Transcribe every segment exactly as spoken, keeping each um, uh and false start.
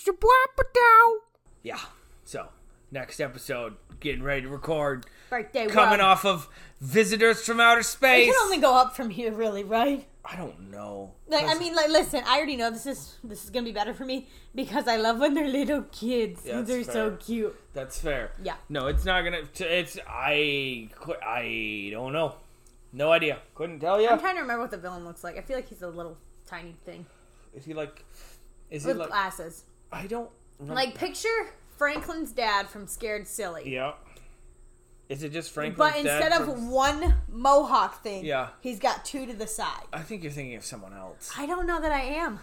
Yeah. So, next episode, getting ready to record. Birthday Coming run. off of Visitors from Outer Space. It can only go up from here, really, right? I don't know. Like, I mean, like, listen, I already know this is this is gonna be better for me because I love when they're little kids. Yeah, that's they're fair. so cute. That's fair. Yeah. No, it's not gonna. It's I. I don't know. No idea. Couldn't tell you. I'm trying to remember what the villain looks like. I feel like he's a little tiny thing Is he like? Is with he like? glasses. I don't. Remember. Like, picture Franklin's dad from Scared Silly. Yeah. Is it just Franklin's But dad instead of from- one mohawk thing, Yeah. he's got two to the side. I think you're thinking of someone else. I don't know that I am.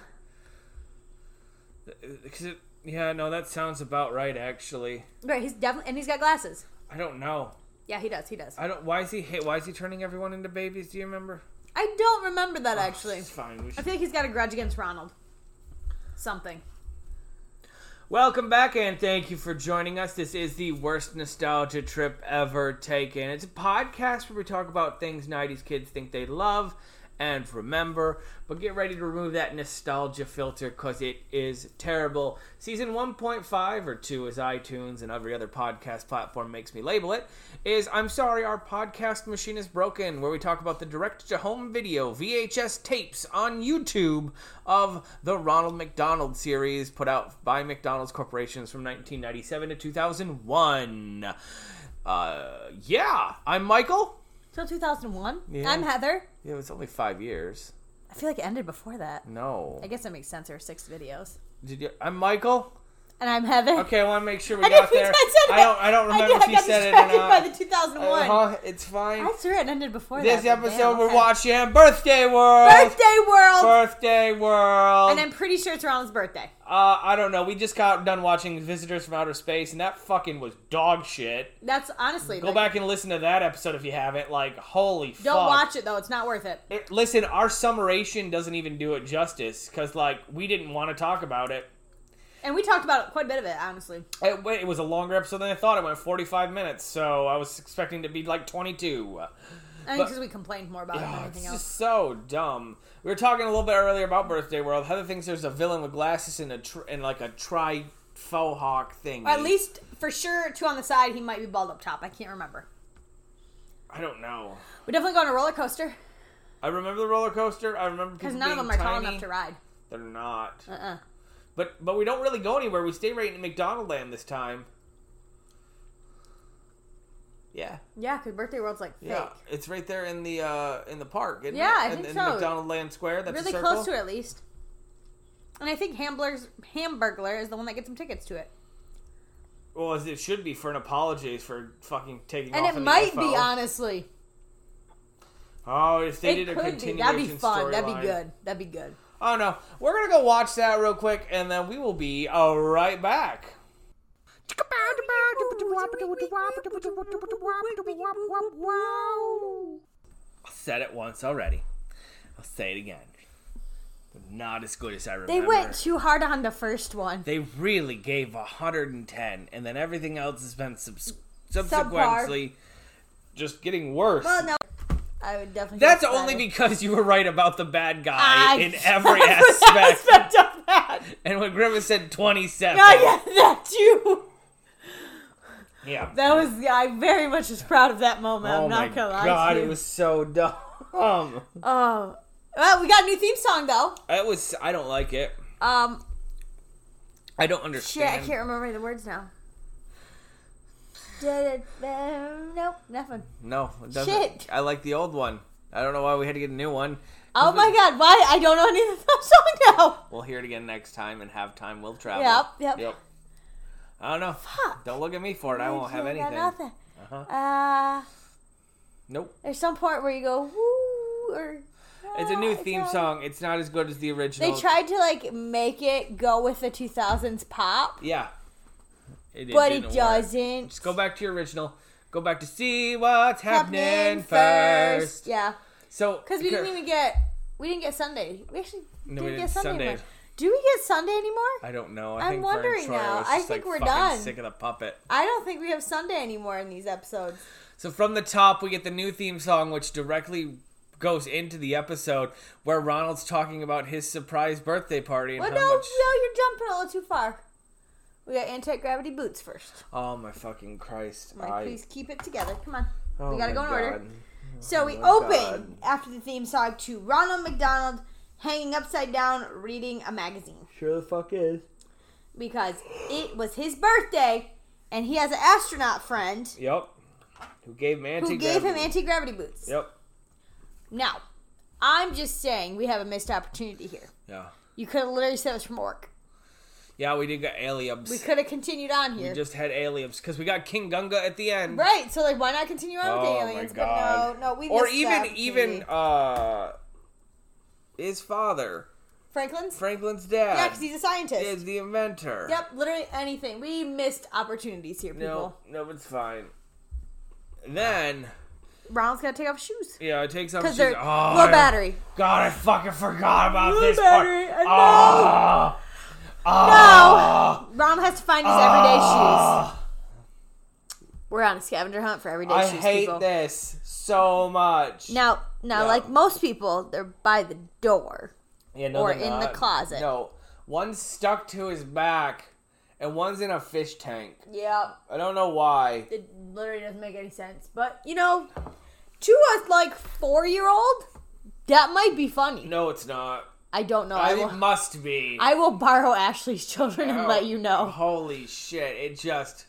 Because it, yeah, no, that sounds about right, actually. Right, he's definitely, and he's got glasses. I don't know. Yeah, he does. He does. I don't. Why is he? Hey, why is he turning everyone into babies? Do you remember? I don't remember that actually. It's fine. We I should... feel like he's got a grudge against Ronald. Something. Welcome back, and thank you for joining us. This is the worst nostalgia trip ever taken. It's a podcast where we talk about things nineties kids think they love and remember, but get ready to remove that nostalgia filter because it is terrible. Season one point five, or two as iTunes and every other podcast platform makes me label it, is I'm sorry, our podcast machine is broken, where we talk about the direct-to-home video V H S tapes on YouTube of the Ronald McDonald series put out by McDonald's Corporations from nineteen ninety-seven to two thousand one. Uh, yeah, I'm Michael. Till two thousand one? Yeah. I'm Heather. Yeah, it was only five years. I feel like it ended before that. No. I guess that makes sense. There were six videos. Did you? I'm Michael. And I'm Heather. Okay, I want to make sure we I got didn't there. think I said I that. don't. I don't remember I if did, you I got said it or distracted not. by the two thousand one. Uh-huh, it's fine. I swear it ended before This that. but episode damn, we're okay. watching Birthday World. Birthday World. Birthday World. And I'm pretty sure it's Ronald's birthday. Uh, I don't know. We just got done watching Visitors from Outer Space, and that fucking was dog shit. That's honestly. Go like, back and listen to that episode if you haven't. Like, holy fuck. Don't watch it though. It's not worth it. It, listen, our summarization doesn't even do it justice, because, like, we didn't want to talk about it. And we talked about quite a bit of it, honestly. It, it was a longer episode than I thought. It went forty-five minutes, so I was expecting to be like twenty-two. I think because we complained more about it than Oh, anything it's else. just so dumb. We were talking a little bit earlier about Birthday World. Heather thinks there's a villain with glasses and a tr- and like a tri faux hawk thing. Or at least, for sure, two on the side, he might be bald up top. I can't remember. I don't know. We definitely go on a roller coaster. I remember the roller coaster. I remember Because people none of being them are tall tiny. enough to ride. They're not. Uh-uh. But but we don't really go anywhere. We stay right in McDonald Land this time. Yeah. Yeah, because Birthday World's like fake. Yeah, it's right there in the uh, in the park, isn't Yeah, it? I in, think in so. McDonald Land Square. That's Really a circle. close to it, at least. And I think Hamburglar's, Hamburglar is the one that gets them tickets to it. Well, as it should be for an apology for fucking taking And off it in might the U F O. be, honestly. Oh, if they It did a could be. continuation That'd be fun. That'd be storyline. good. That'd be good. Oh no, we're gonna go watch that real quick, and then we will be uh, right back. I said it once already. I'll say it again. But not as good as I remember. They went too hard on the first one. They really gave one hundred ten, and then everything else has been subs- subsequently just getting worse. Well, no. I would definitely. That's feel only better. because you were right about the bad guy I- in every every aspect. aspect of that. And when Griffith said twenty-seven. Oh, yeah, that too. Yeah. That was, I very much was proud of that moment. Oh I'm my not gonna lie god, to you. it was so dumb. Oh. Well, we got a new theme song, though. It was, I don't like it. Um, I don't shit, understand. I can't remember the words now. Did it, uh, nope, nothing. No, it doesn't. Shit. I like the old one. I don't know why we had to get a new one. Oh my god, why? I don't know any of the song now. We'll hear it again next time, and have time will travel. Yep, yep. Yep. I don't know. Fuck. Don't look at me for it. I won't have Got anything. nothing. Uh-huh. Uh, Nope. there's some part where you go, woo, or... It's a new uh, theme it's a- song. It's not as good as the original. They tried to, like, make it go with the two thousands pop, Yeah. It, but didn't it work. doesn't. Just go back to your original. Go back to see what's happening, Happening first. Yeah. So, Because we didn't even get, we didn't get Sunday. We actually No, didn't, we get didn't Sunday Sunday. anymore. Do we get Sunday anymore? I don't know. I I'm think wondering Vern Troyer now. was I just, think like, we're fucking done. sick of the puppet. I don't think we have Sunday anymore in these episodes. So from the top, we get the new theme song, which directly goes into the episode where Ronald's talking about his surprise birthday party and Well, how no, much. no, you're jumping a little too far. We got anti-gravity boots first. Oh my fucking Christ! Like, I... please keep it together. Come on. Oh we gotta go in God. order. So oh we my open God. after the theme song to Ronald McDonald hanging upside down reading a magazine. Sure the fuck is. Because it was his birthday and he has an astronaut friend Yep. Who gave him anti-gravity? who gave him anti-gravity boots. Yep. Now, I'm just saying we have a missed opportunity here. Yeah. You could have literally said it was from Orc. Yeah, we did get aliens. We could have continued on here. We just had aliens because we got King Gunga at the end. Right, so like why not continue on Oh, with the my aliens? God. But no, no, we Or missed the even opportunity. even uh his father, Franklin's? Franklin's dad. Yeah, because he's a scientist. is the inventor. Yep, literally anything. We missed opportunities here, people. No, no, it's fine. Then Ronald's got to take off his shoes. yeah, it takes off Because his they're shoes. low I- battery. God, I fucking forgot about Low this battery, part. I know. Ah! Ah! No! Ronald has to find his everyday Ah! shoes. We're on a scavenger hunt for everyday I shoes, hate people. this so much. Now, now, Yeah. like most people, they're by the door. Yeah, no, or they're in the not. closet. No, one's stuck to his back, and one's in a fish tank. Yeah. I don't know why. It literally doesn't make any sense. But, you know, to a, like, four-year-old, that might be funny. No, it's not. I don't know. I, I will, it must be. I will borrow Ashley's children and Oh, let you know. Holy shit! It just.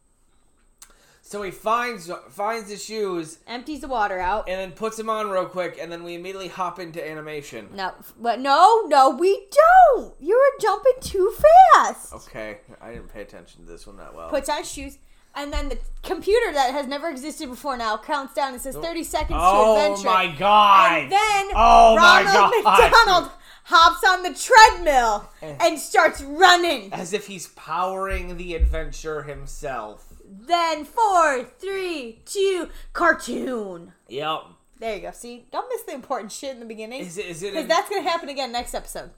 So he finds finds the shoes Empties the water out. and then puts them on real quick, and then we immediately hop into animation. No, but no, no, we don't. You were jumping too fast. Okay, I didn't pay attention to this one that well. Puts on shoes, and then the computer that has never existed before now counts down and says thirty seconds oh to adventure. my god! And then Oh my Ronald God. McDonald hops on the treadmill and starts running. As if he's powering the adventure himself. Then four, three, two, cartoon. Yep. There you go. See, don't miss the important shit in the beginning. Is it? Is it? Because in- that's going to happen again next episode.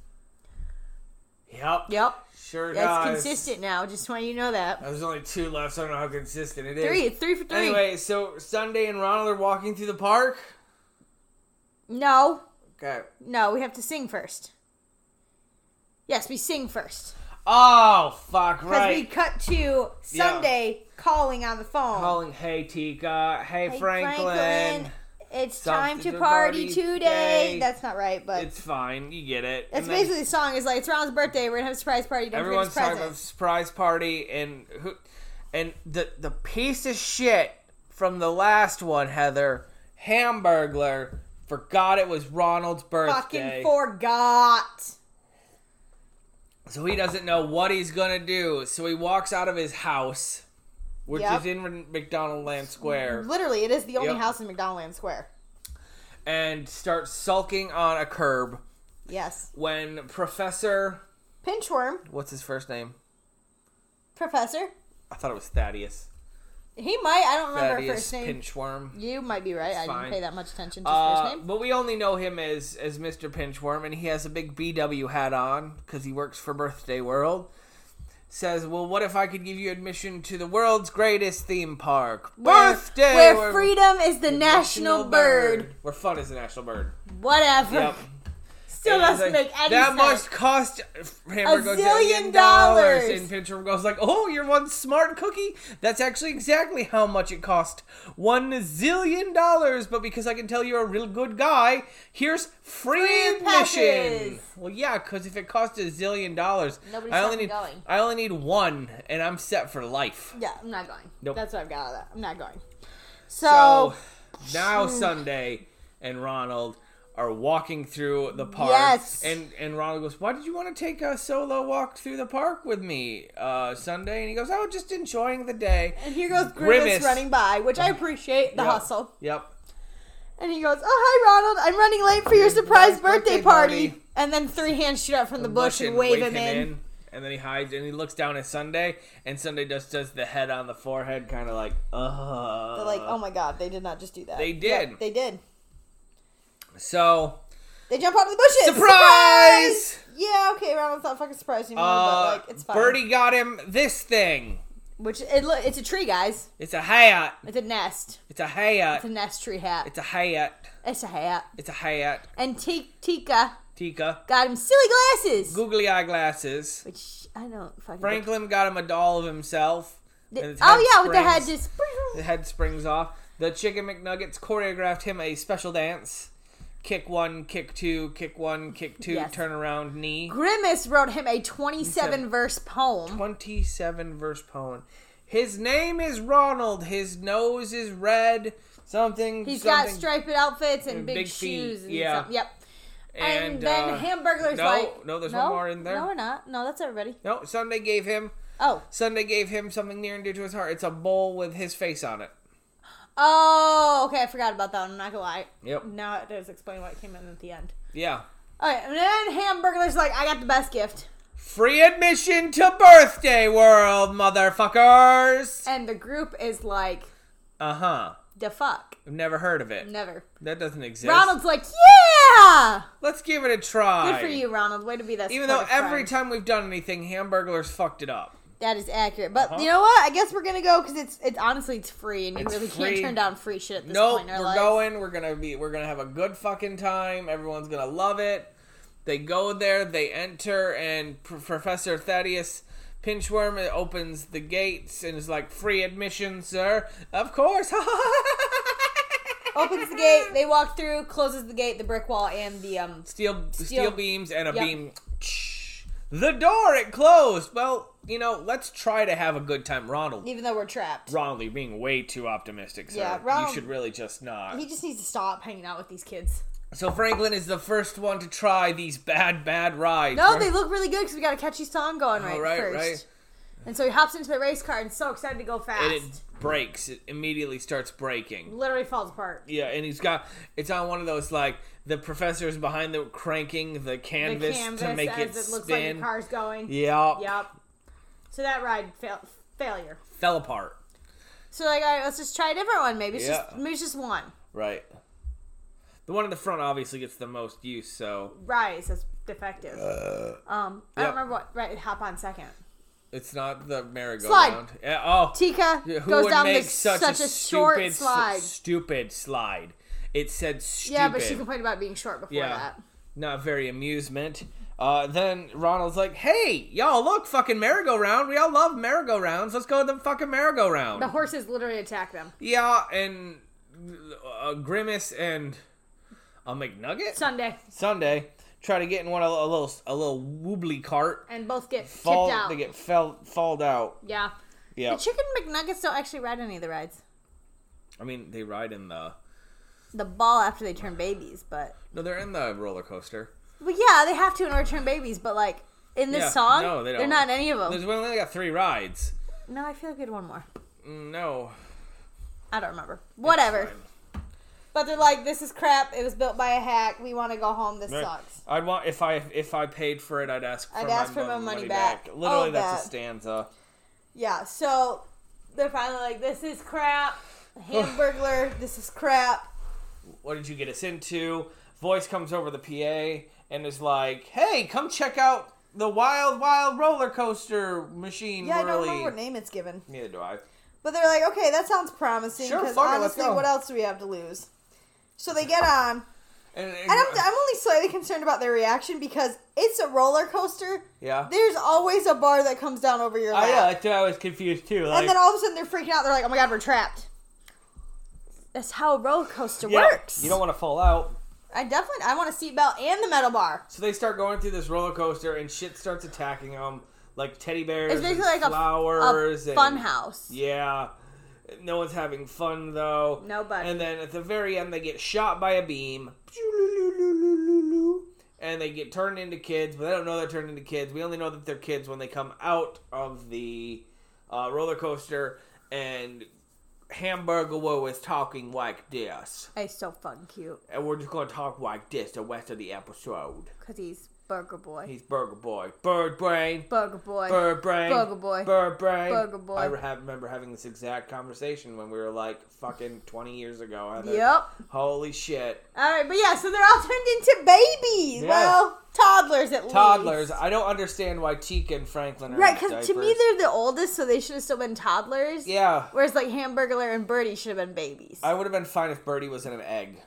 Yep. Yep. Sure That's does. consistent now. Just want you to know that. There's only two left, so I don't know how consistent it is. Three. It's three for three. Anyway, so Sunday and Ronald are walking through the park. No. Okay. No, we have to sing first. Yes, we sing first. Oh, fuck, Because right. we cut to Sunday calling on the phone. Calling, hey, Tika. Hey, Hey, Franklin. Franklin. It's time Something to to party, party today. today. That's not right, but It's fine. You get it. that's And then basically the song. Is like, it's Ronald's birthday. We're going to have a surprise party. Don't everyone's forget talking his about presents. surprise party, and who, and the the piece of shit from the last one, Heather, Hamburglar, forgot it was Ronald's birthday. Fucking forgot. So he doesn't know what he's gonna do. So he walks out of his house, which Yep. is in McDonald Land Square, Literally, it is the only Yep. house in McDonaldland Square. and starts sulking on a curb Yes. when Professor, Pinchworm, what's his first name? Professor. I thought it was Thaddeus. He might. I don't remember her Thaddeus first name. Pinchworm. You might be right. I fine. didn't pay that much attention to his Uh, first name. but we only know him as as Mister Pinchworm, and he has a big B W hat on because he works for Birthday World. Says, well, what if I could give you admission to the world's greatest theme park? Where- Birthday! Where freedom is the, national, bird. Where fun is the national bird. Whatever. Yep. Still And doesn't he's make any that sense. must cost Hamburger goes, zillion dollars. And Pinchworm goes like, oh, you're one smart cookie? That's actually exactly how much it cost. One zillion dollars. But because I can tell you're a real good guy, here's free, Free admission. passes. Well, yeah, because if it cost a zillion dollars, Nobody's I only fucking need going. I only need one, and I'm set for life. Yeah, I'm not going. Nope. That's what I've got out of that. I'm not going. So So, now Sunday and Ronald are walking through the park. Yes. And and Ronald goes, why did you want to take a solo walk through the park with me uh, Sunday? And he goes, oh, just enjoying the day. and here goes Grimace, Grimace. running by, which I appreciate the Yep. hustle. Yep. And he goes, oh, hi, Ronald. I'm running late for your surprise Surprise birthday, birthday party. party. And then three hands shoot up from the bush and wave him in. And then he hides and he looks down at Sunday, and Sunday just does the head on the forehead, kind of like, uh. They're like, oh my god, they did not just do that. They did. Yep, they did. So, They jump out of the bushes. surprise! Yeah, okay, Ronald's not fucking surprised anymore, Uh, but like, it's fine. Birdie got him this thing. Which, it, look, it's a tree, guys. It's a hat. It's a nest. It's a hat. It's a nest tree hat. It's a hat. It's a hat. It's a hat. And T- Tika, Tika got him silly glasses. Googly eye glasses. Which I don't fucking... Franklin got him a doll of himself. The, oh, yeah, with the head just... The head springs off. The Chicken McNuggets choreographed him a special dance. Kick one, kick two, kick one, kick two, yes. Turn around, knee. Grimace wrote him a twenty-seven verse poem. twenty-seven verse poem. His name is Ronald. His nose is red. Something. He's something, got striped outfits and, and big, big shoes. And yeah. Something. Yep. And, and then uh, Hamburglar's no, like... No, there's no, one more in there. No, we're not. No, that's everybody. No, Sunday gave him... Oh. Sunday gave him something near and dear to his heart. It's a bowl with his face on it. Oh, okay. I forgot about that one. I'm not gonna lie. Yep. Now it does explain why it came in at the end. Yeah. Okay, and then Hamburglar's like, I got the best gift. Free admission to Birthday World, motherfuckers! And the group is like... Uh-huh. The fuck? I've never heard of it. Never. That doesn't exist. Ronald's like, yeah! Let's give it a try. Good for you, Ronald. Way to be that Even though every friend. time we've done anything, Hamburglers fucked it up. That is accurate. But uh-huh. you know what? I guess we're gonna go because it's it's honestly it's free and you it's really free. can't turn down free shit at this nope, point in our we're life. going. We're gonna be. We're gonna have a good fucking time. Everyone's gonna love it. They go there. They enter, and P- Professor Thaddeus Pinchworm opens the gates and is like, "Free admission, sir." Of course. Opens the gate. They walk through. Closes the gate. The brick wall and the um steel steel, steel beams and a yep. beam. The door, it closed. Well, you know, let's try to have a good time, Ronald. Even though we're trapped. Ronald, you're being way too optimistic, sir. Yeah, Ronald, you should really just not. He just needs to stop hanging out with these kids. So Franklin is the first one to try these bad, bad rides. No, right? they look really good because we got a catchy song going right, oh, right first. Right. And so he hops into the race car and is so excited to go fast. And it breaks. It immediately starts breaking. Literally falls apart. Yeah, and he's got... It's on one of those, like, the professor's behind the cranking the canvas, the canvas to make it, as it looks spin. like the car's going. Yep. Yep. So that ride fail- failure. Fell apart. So like, all right, let's just try a different one. Maybe it's yeah. just maybe it's just one. Right. The one in the front obviously gets the most use, so... Right, so it's defective. Uh, um, I yep. don't remember what... Right, hop on second. It's not the merry-go-round. Slide. Yeah, oh. Tika Who goes would down make this such, such a, a short stupid, slide. S- stupid slide. It said stupid. Yeah, but she complained about being short before yeah. that. Not very amusement. Uh, then Ronald's like, hey, y'all, look, fucking merry-go-round. We all love merry-go-rounds. Let's go to the fucking merry-go-round. The horses literally attack them. Yeah, and uh, Grimace and a McNugget? Sunday. Sunday. Try to get in one a, a little a little wobbly cart. And both get fall, tipped out. They get fell, falled out. Yeah. Yeah. The Chicken McNuggets don't actually ride any of the rides. I mean, they ride in the... The ball after they turn babies, but... No, they're in the roller coaster. Well, yeah, they have to in order to turn babies, but, like, in this yeah, song, no, they don't. They're not in any of them. There's, we only got three rides. No, I feel like we had one more. No. I don't remember. Whatever. But they're like, this is crap. It was built by a hack. We want to go home. This right. sucks. I'd want if I if I paid for it, I'd ask for, I'd my, ask for money, my money, money back. back. Literally, oh, that's that. a stanza. Yeah. So they're finally like, this is crap. Hamburglar. This is crap. What did you get us into? Voice comes over the P A and is like, hey, come check out the Wild Wild Roller Coaster machine. Yeah, really. I don't remember what name it's given. Neither do I. But they're like, okay, that sounds promising. Sure, Because fuck it, honestly, let's go. what else do we have to lose? So they get on. And, and, and I'm, I'm only slightly concerned about their reaction because it's a roller coaster. Yeah. There's always a bar that comes down over your lap. Oh, yeah, that's why I was confused too. Like, and then all of a sudden they're freaking out. They're like, oh my god, we're trapped. That's how a roller coaster yeah, works. You don't want to fall out. I definitely, I want a seatbelt and the metal bar. So they start going through this roller coaster and shit starts attacking them. Like teddy bears it's basically and like flowers. A, a and, fun house. Yeah. No one's having fun, though. Nobody. And then at the very end, they get shot by a beam. And they get turned into kids, but they don't know they're turned into kids. We only know that they're kids when they come out of the uh, roller coaster. And Hamburger was talking like this. He's so fucking cute. And we're just going to talk like this the rest of the episode. Because he's Burger Boy. He's Burger Boy. Bird Brain. Burger Boy. Bird Brain. Burger Boy. Bird Brain. Burger Boy. I have, remember having this exact conversation when we were like fucking twenty years ago. Heather. Yep. Holy shit. Alright, but yeah, so they're all turned into babies. Yeah. Well, toddlers at toddlers. least. Toddlers. I don't understand why Tika and Franklin are right, in because to me they're the oldest, so they should have still been toddlers. Yeah. Whereas like Hamburglar and Birdie should have been babies. I would have been fine if Birdie was in an egg.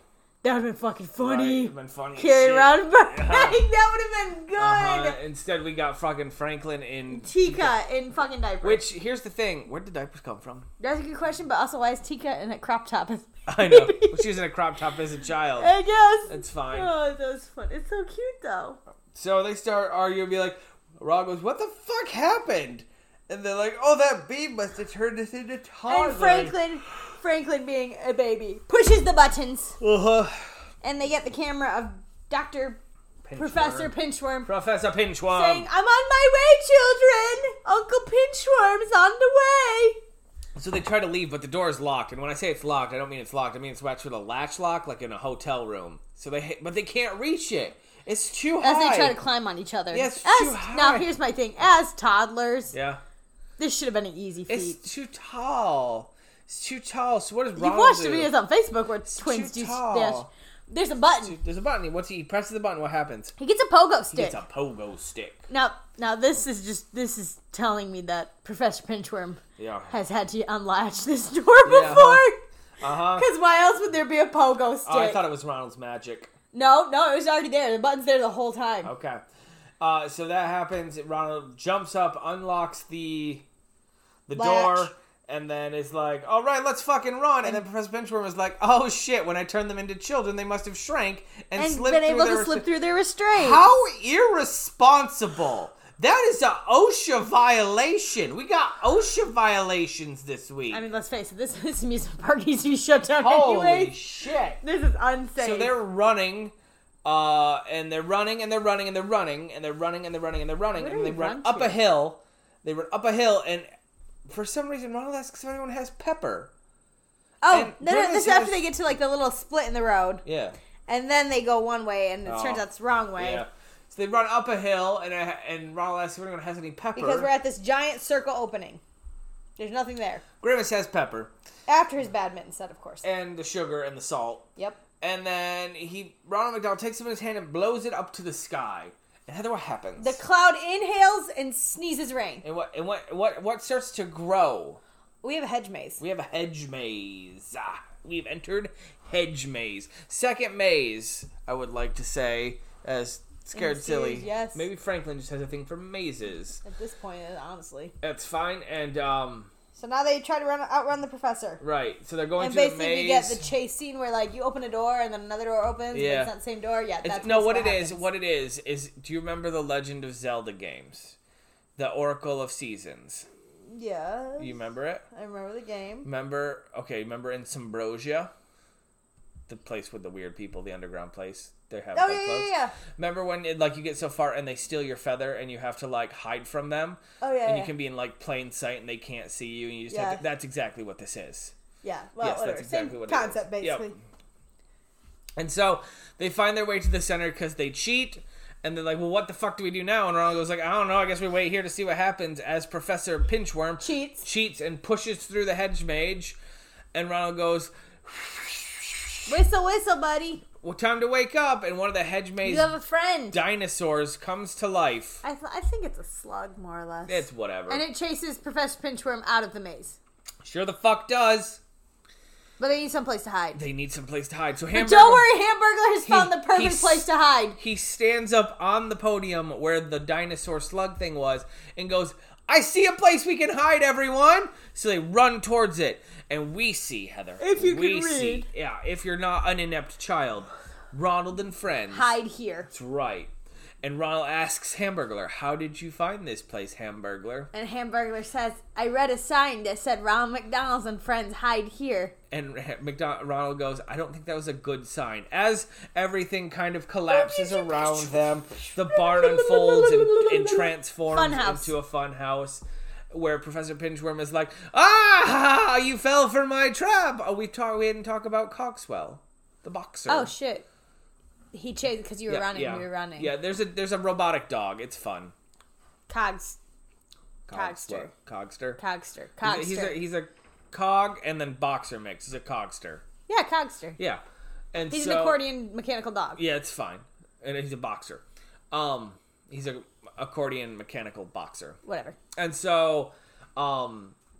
That would have been fucking funny. Right, would've been funny. Carry shit. around a bag. Yeah. That would have been good. Uh-huh. Instead, we got fucking Franklin in Tika in fucking diapers. Which, here's the thing. Where did the diapers come from? That's a good question, but also, why is Tika in a crop top? I know. She was in a crop top as a child. I guess. It's fine. Oh, that was fun. It's so cute, though. So they start arguing, be like, Ron goes, what the fuck happened? And they're like, oh, that beam must have turned us into toddlers. And Franklin, Franklin being a baby, pushes the buttons. Uh-huh. And they get the camera of Doctor Pinchworm. Professor Pinchworm Professor Pinchworm. saying, I'm on my way, children. Uncle Pinchworm's on the way. So they try to leave, but the door is locked. And when I say it's locked, I don't mean it's locked. I mean it's watched with a latch lock, like in a hotel room. So they, but they can't reach it. It's too high. As they try to climb on each other. Yeah, it's As, too high. Now, here's my thing. As toddlers, Yeah. this should have been an easy feat. It's too tall. It's too tall. So what does You've Ronald watched do? the videos on Facebook where twins too do tall. dash. There's a button. There's a button. What's he? He presses the button. What happens? He gets a pogo He stick. gets a pogo stick. Now, now this is just this is telling me that Professor Pinchworm Yeah. has had to unlatch this door Yeah, before. Uh huh. Because why else would there be a pogo stick? Oh, I thought it was Ronald's magic. No, no, it was already there. The button's there the whole time. Okay. Uh, so that happens. Ronald jumps up, unlocks the the Latch. door, and then is like, "All right, let's fucking run." And then Professor Pinchworm is like, "Oh shit! When I turned them into children, they must have shrank and, And slipped been through able their to slip restri- through their restraints. How irresponsible! That is a OSHA violation. We got OSHA violations this week. I mean, let's face it. This this amusement park needs to be shut down Holy anyway. shit! This is unsafe. So they're running, uh, and they're running, and they're running, and they're running, and they're running, and they're running, and they're running, Where and do they we run run up to? a hill. They run up a hill, and for some reason, Ronald asks if anyone has pepper. oh, and no, no, Grimace this is has- after they get to like the little split in the road, Yeah. and then they go one way, and it Oh. turns out it's the wrong way. Yeah. So they run up a hill, and uh, and Ronald asks if anyone has any pepper. Because we're at this giant circle opening. There's nothing there. Grimace has pepper, After his badminton set, of course. and the sugar and the salt. Yep. And then he, Ronald McDonald takes him in his hand and blows it up to the sky. And Heather, what happens? The cloud inhales and sneezes rain. and what and what what what starts to grow? We have a hedge maze. We have a hedge maze. Ah, we've entered hedge maze. Second maze, I would like to say, as scared In the silly. series, yes. Maybe Franklin just has a thing for mazes. At this point, honestly. That's fine. And um, So now they try to run outrun the professor. right. So they're going And to the basically maze. we get the chase scene where like you open a door and then another door opens. Yeah. But it's not the same door. Yeah, It's- that's no, what basically it is, happens. what it is, is do you remember the Legend of Zelda games? The Oracle of Seasons. Yeah. You remember it? I remember the game. Remember, okay, remember in Symbrosia? The place with the weird people, the underground place. They have Oh like, yeah, yeah, clothes. yeah. Remember when it, like you get so far and they steal your feather and you have to like hide from them? Oh yeah. And yeah. you can be in like plain sight and they can't see you and you just Yeah. have to, that's exactly what this is. Yeah. Well, Yes, that's whatever. exactly Same what it is. concept, basically. Yep. And so they find their way to the center because they cheat. And they're like, well, what the fuck do we do now? And Ronald goes like, I don't know. I guess we wait here to see what happens as Professor Pinchworm Cheats. cheats and pushes through the hedge mage. And Ronald goes, Whistle, whistle, buddy. well, time to wake up. And one of the hedge maze You have a friend. dinosaurs comes to life. I, th- I think it's a slug, more or less. It's whatever. And it chases Professor Pinchworm out of the maze. Sure the fuck does. But they need someplace to hide. They need some place to hide. So But Hamburger, don't worry, Hamburglar has He- found the perfect he's- place to hide. he stands up on the podium where the dinosaur slug thing was and goes, I see a place we can hide, everyone. So they run towards it. And we see, Heather. If you we can see, read. yeah, if you're not an inept child, Ronald and friends. Hide here. That's right. And Ronald asks Hamburglar, how did you find this place, Hamburglar? And Hamburglar says, I read a sign that said Ronald McDonald's and friends hide here. And McDonald, Ronald goes, I don't think that was a good sign. As everything kind of collapses around them, the barn unfolds and, and transforms Funhouse. into a fun house where Professor Pinchworm is like, ah, you fell for my trap. Oh, we talk, we didn't talk about Coxwell, the boxer. Oh, shit. He chased because you were yeah, running. yeah. You were running. Yeah, there's a there's a robotic dog. It's fun. Cogs. Cogs- Cogster. what? Cogster. Cogster. He's a- Cogster. He's a, he's a cog and then boxer mix. He's a cogster. yeah, Cogster. Yeah, and He's so, an accordion mechanical dog. Yeah, it's fine. And he's a boxer. Um, he's a accordion mechanical boxer. Whatever. And so, um,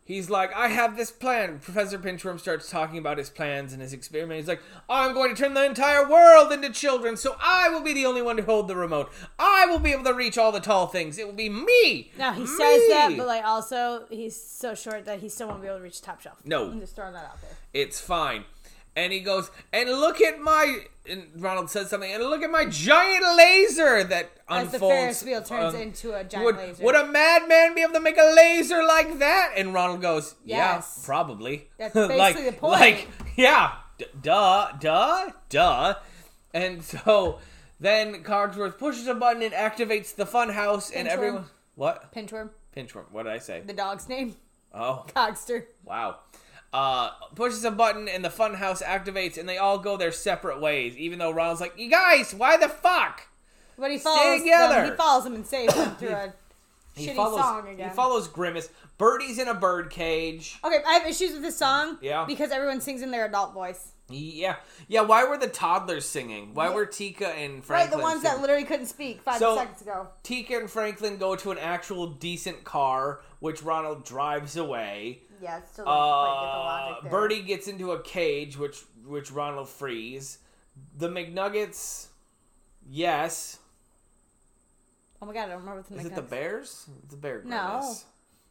he's like, I have this plan. Professor Pinchworm starts talking about his plans and his experiment. He's like, I'm going to turn the entire world into children, so I will be the only one to hold the remote. I will be able to reach all the tall things. It will be me. Now, he me. says that, but, like, also, he's so short that he still won't be able to reach the top shelf. No. I'm just throwing that out there. It's fine. And he goes, and look at my... And Ronald says something, and look at my giant laser that As unfolds. the Ferris wheel turns um, into a giant would, laser. Would a madman be able to make a laser like that? And Ronald goes, Yes. yeah, probably. That's basically like, the point. Like, yeah, d- duh, duh, duh. And so then Cogsworth pushes a button and activates the fun house, and Pinchworm. everyone... What? Pinchworm, Pinchworm. What did I say? the dog's name. Oh, Cogster. wow. Uh, pushes a button and the funhouse activates and they all go their separate ways. Even though Ronald's like, you guys, why the fuck? But he Stay follows together. them. He follows them and saves them through a He shitty follows, song again. He follows Grimace. Birdie's in a bird cage. Okay, I have issues with this song. Yeah. Because everyone sings in their adult voice. Yeah. Yeah, why were the toddlers singing? Why were Tika and Franklin Right, the ones singing? that literally couldn't speak five So- seconds ago. Tika and Franklin go to an actual decent car, which Ronald drives away. Yeah, it still doesn't quite get the Uh, logic there. Birdie gets into a cage, which which Ronald frees. The McNuggets, yes. Oh my god, I don't remember what the Is it the Bears? It's the Bear No. Grimace.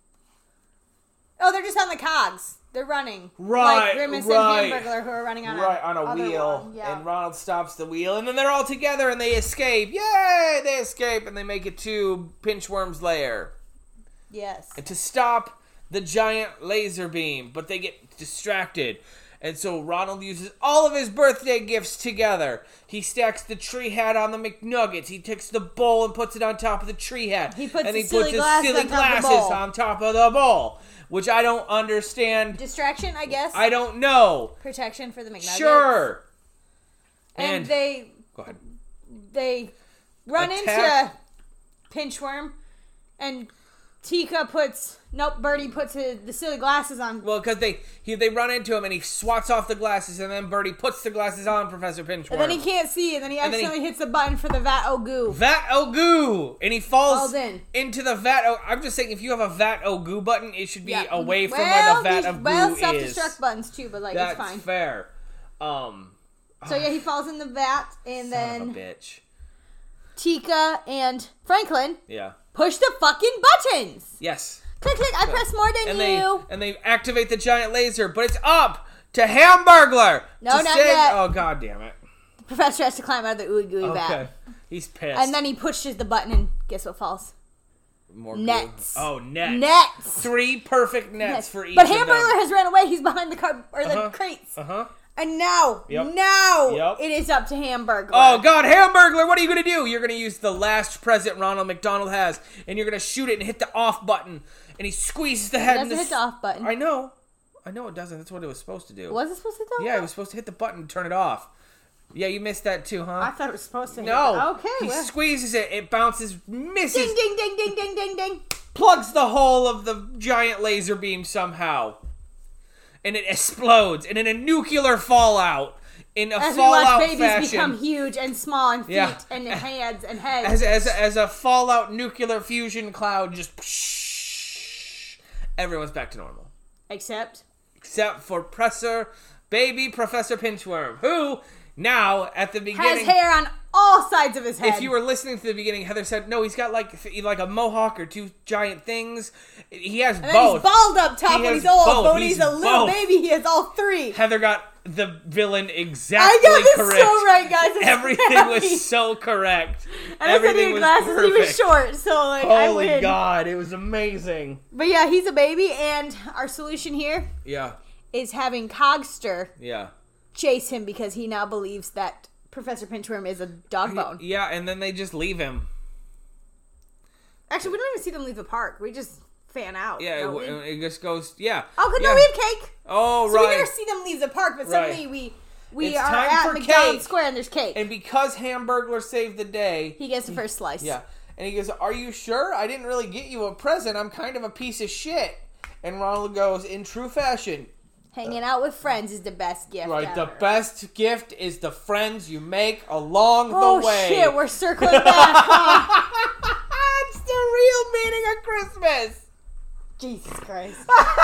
Oh, they're just on the cogs. They're running. Right, Like Grimace right. and Hamburglar who are running on Right, a, on a other wheel. one. Yeah. And Ronald stops the wheel, and then they're all together, and they escape. Yay! They escape, and they make it to Pinchworm's lair. Yes. And to stop the giant laser beam, but they get distracted. And so Ronald uses all of his birthday gifts together. He stacks the tree hat on the McNuggets. He takes the bowl and puts it on top of the tree hat. He puts and the he silly puts his glasses silly on top of the glasses bowl. on top of the bowl, which I don't understand. Distraction, I guess. I don't know. Protection for the McNuggets. Sure. And, And- they Go ahead. they run Attack. into Pinchworm, and Tika puts nope. Birdie puts his, the silly glasses on. Well, because they he, they run into him and he swats off the glasses, and then Birdie puts the glasses on Professor Pinchworm. And then he can't see, and then he And then he- accidentally hits the button for the Vat O Goo. Vat O Goo! And he falls Falls in. into the Vat O... I'm just saying, if you have a Vat O Goo button, it should be Yeah. away from well, where the Vat these- of Goo well, is. self-destruct buttons too, but like That's it's fine. fair. Um, So yeah, he falls in the vat, and son of a then bitch. Tika and Franklin Yeah. push the fucking buttons. Yes. Click, click. I press more than And they you. and they activate the giant laser, but it's up to Hamburglar. No, to not save- yet. Oh, god damn it. The professor has to climb out of the ooey gooey Okay. vat, He's pissed. and then he pushes the button, and guess what falls? More Nets. Goo. Oh, nets. Nets. Three perfect nets Yes. for each But of them. Hamburglar has ran away. He's behind the car or the Uh-huh. crates. Uh-huh. And now, Yep. now, Yep. it is up to Hamburglar. Oh, God, Hamburglar, what are you going to do? You're going to use the last present Ronald McDonald has, and you're going to shoot it and hit the off button, and he squeezes the head. It in doesn't the hit the off button. I know. I know it doesn't. That's what it was supposed to do. Was it supposed to do Yeah, that? he was supposed to hit the button and turn it off. Yeah, you missed that too, huh? I thought it was supposed to hit no. that. Okay. He well. squeezes it, it bounces, misses, Ding, ding, ding, ding, ding, ding, ding. plugs the hole of the giant laser beam somehow. And it explodes, and in a nuclear fallout, in a As we watch Fallout babies fashion. become huge and small and feet Yeah. and hands and heads. As, as, as a Fallout nuclear fusion cloud just... Everyone's back to normal. Except... Except for Professor, baby Professor Pinchworm, who now, at the has beginning... hair on all sides of his head. If you were listening to the beginning, Heather said, no, he's got like like a mohawk or two giant things. He has and then both. he's bald up top He when has he's old, both. but when He's he's, a little both. baby, he has all three. Heather got the villain I exactly got this correct. so right, guys. It's Everything happy. was so correct. And I said he Everything had was glasses and he was perfect. short, so like I Holy win. God, it was amazing. But yeah, he's a baby, and our solution here Yeah, is having Cogster yeah. chase him because he now believes that Professor Pinchworm is a dog bone. Yeah, and then they just leave him. Actually, we don't even see them leave the park. We just fan out. Yeah, don't it, we? it just goes, yeah. Oh, good. yeah. No, we have cake. Oh, So right. we never see them leave the park, but Right. suddenly we we It's are time at for McDonald's cake. Square and there's cake. And because Hamburglar saved the day, He gets the first slice. yeah. And he goes, are you sure? I didn't really get you a present. I'm kind of a piece of shit. And Ronald goes, in true fashion, Hanging out with friends is the best gift right, ever. the best gift is the friends you make along Oh, the way. shit. We're circling back. huh? It's the real meaning of Christmas. Jesus Christ.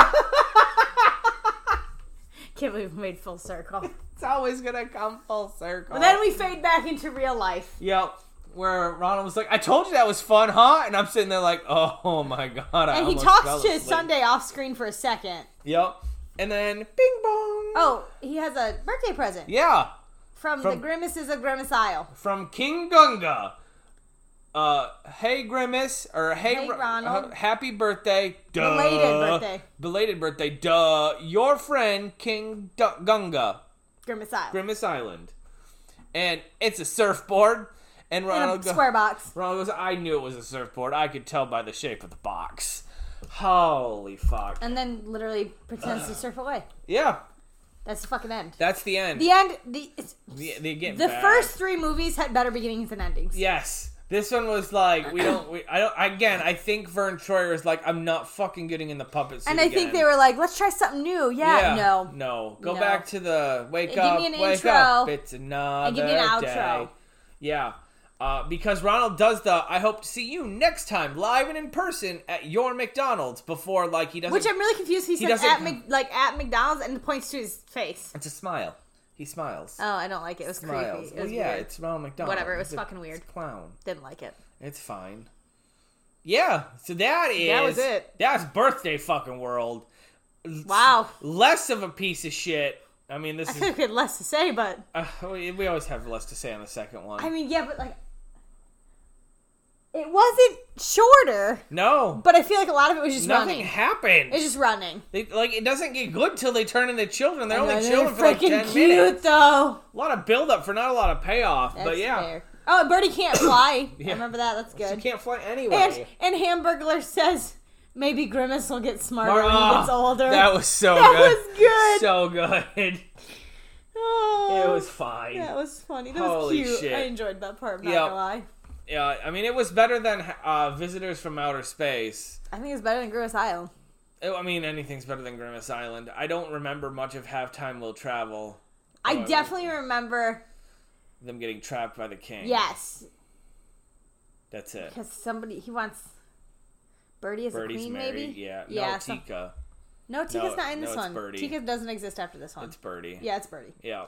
Can't believe we made full circle. It's always gonna come full circle. But then we fade back into real life. Yep. Where Ronald was like, I told you that was fun, huh? And I'm sitting there like, oh my god. I And he almost talks fell to his asleep. Sunday off screen for a second. Yep. And then, bing bong. Oh, he has a birthday present. Yeah. From, From- the Grimaces of Grimace Isle. From King Gunga. Uh, hey Grimace, or hey, Hey, Ro- Ronald. uh, happy birthday. Duh. Belated birthday. Belated birthday. Duh. Your friend, King D- Gunga. Grimace Isle. Grimace Island. And it's a surfboard. And In Ronald a goes, square box. Ronald goes, I knew it was a surfboard. I could tell by the shape of the box. Holy fuck. And then literally pretends to surf away. Yeah. That's the fucking end. That's the end. The end. The it's, The, the, get the bad. first three movies had better beginnings than endings. Yes. This one was like, we don't, we, I don't, again, I think Vern Troyer is like, I'm not fucking getting in the puppet suit And I again. think they were like, let's try something new. Yeah, no. No. Go No. back to the wake Give up, me an wake intro. up. It's another And give me an outro. day. Yeah. Uh, because Ronald does the, I hope to see you next time, live and in person at your McDonald's before, like, he doesn't. Which I'm really confused. He, He says doesn't- at Mc, like at McDonald's and points to his face. It's a smile. He smiles. Oh, I don't like it. It was Smiles. creepy. It Well, was yeah, weird. it's Ronald McDonald. Whatever, it was He's a- fucking weird. he's a clown. Didn't like it. It's fine. Yeah, so that is... That was it. That's birthday fucking world. Wow. Less of a piece of shit. I mean, this I is... think we had less to say, but Uh, we, we always have less to say on the second one. I mean, yeah, but like, it wasn't shorter. no. But I feel like a lot of it was just Nothing running. happened. It's just running. They, like, it doesn't get good till they turn into children. They're I know, only they're children for like freaking ten cute, minutes. though. A lot of build-up for not a lot of payoff. That's but yeah. fair. Oh, and Birdie can't fly. Yeah. I remember that. That's She good. can't fly anyway. And and Hamburglar says maybe Grimace will get smarter Mar- when he oh, gets older. That was so That good. was good. So good. Oh, It was fine. That was funny. That Holy was cute. shit. I enjoyed that part. I'm not Yep. gonna lie. Yeah, I mean, it was better than uh, Visitors from Outer Space. I think it's better than Grimace Isle. It- I mean, anything's better than Grimace Island. I don't remember much of Halftime Will Travel. I Oh, definitely remember. Them getting trapped by the king. Yes, That's it. because somebody he wants Birdie as Birdie's a queen, married. maybe. Yeah. No, Yeah, some- Tika. No, Tika's No, not in no, this it's one. Birdie. Tika doesn't exist after this one. It's Birdie. Yeah, it's Birdie. Yeah.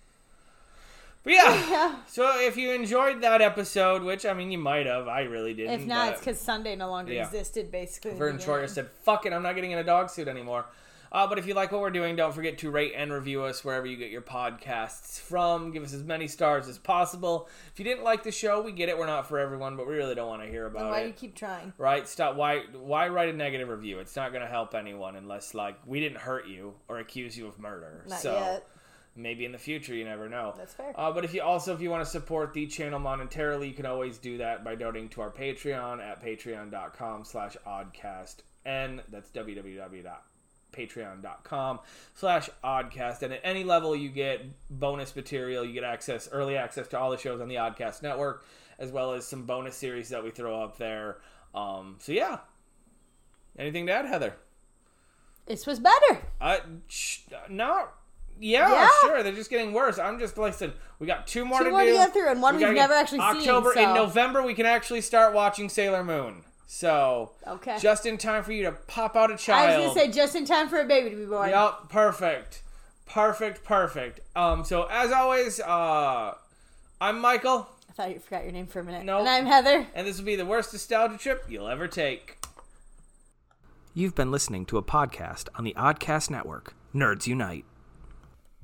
But yeah. Yeah. So if you enjoyed that episode, which, I mean, you might have. I really didn't. If not, but it's because Sunday no longer Yeah. existed, basically. in the Vern beginning. Troyer said, fuck it, I'm not getting in a dog suit anymore. Uh, but if you like what we're doing, don't forget to rate and review us wherever you get your podcasts from. Give us as many stars as possible. If you didn't like the show, we get it. We're not for everyone, but we really don't want to hear Then about why it. do you keep trying? Right? Stop. Why? Why write a negative review? It's not going to help anyone unless, like, we didn't hurt you or accuse you of murder. Not so yet. maybe in the future, you never know. That's fair. Uh, but if you also, if you want to support the channel monetarily, you can always do that by donating to our Patreon at patreon.com slash oddcast. And that's www.patreon.com slash oddcast. And at any level, you get bonus material. You get access, early access to all the shows on the Oddcast Network, as well as some bonus series that we throw up there. Um, so yeah. Anything to add, Heather? This was better. Uh, sh- not... Yeah, Yeah. sure. They're just getting worse. I'm just listen. We got two more Two to more do. to get through, and one We we've gotta never get- actually October seen. in so- November, we can actually start watching Sailor Moon. So Okay. just in time for you to pop out a I was child. gonna say just in time for a baby to be born. Yep, perfect, perfect, perfect. Um, so as always, uh, I'm Michael, I thought you forgot your name for a minute. Nope. And I'm Heather. and this will be the worst nostalgia trip you'll ever take. You've been listening to a podcast on the Oddcast Network. Nerds Unite.